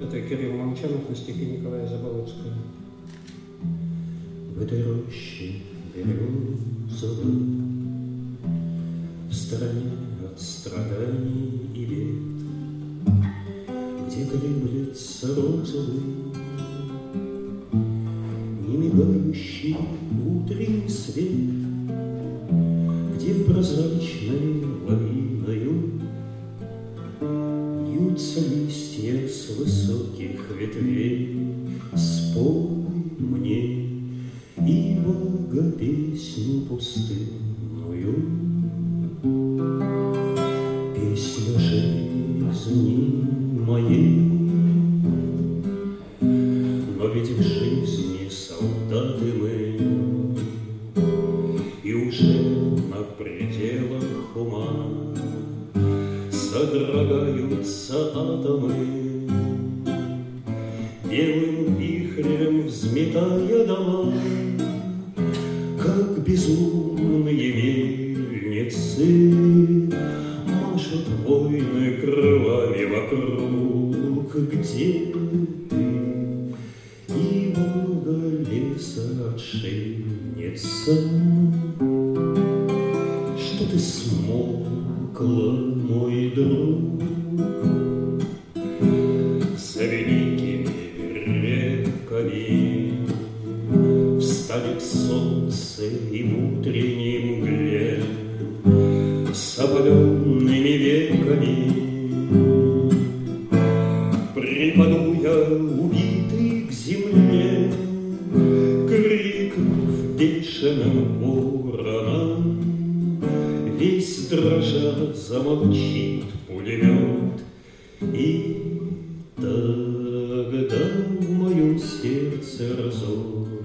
Это Кирилл Молчанов на стихи Николая Заболоцкого. В этой роще березовой, в стороне от страданий и бед, где колеблется розовый, не мигающий утренний свет, где прозрачной лавиною льются листья с высоких ветвей. Спой мне и Бога песню пустынную, песню жизни моей. Но ведь в жизни солдаты мы, и уже на пределах ума содрогаются атомы, белым вихрем взметая дома, как безумные мельницы. Машут войны крылами вокруг, где ты, и Бога леса отшельница, что ты смолкла, мой друг, за великими реками встанет солнце и в утренней мгле с опаленными веками припаду я, убитый к земле, крикнув бешеным вороном, весь дрожа замолчит пулемет, и тогда в моем сердце разор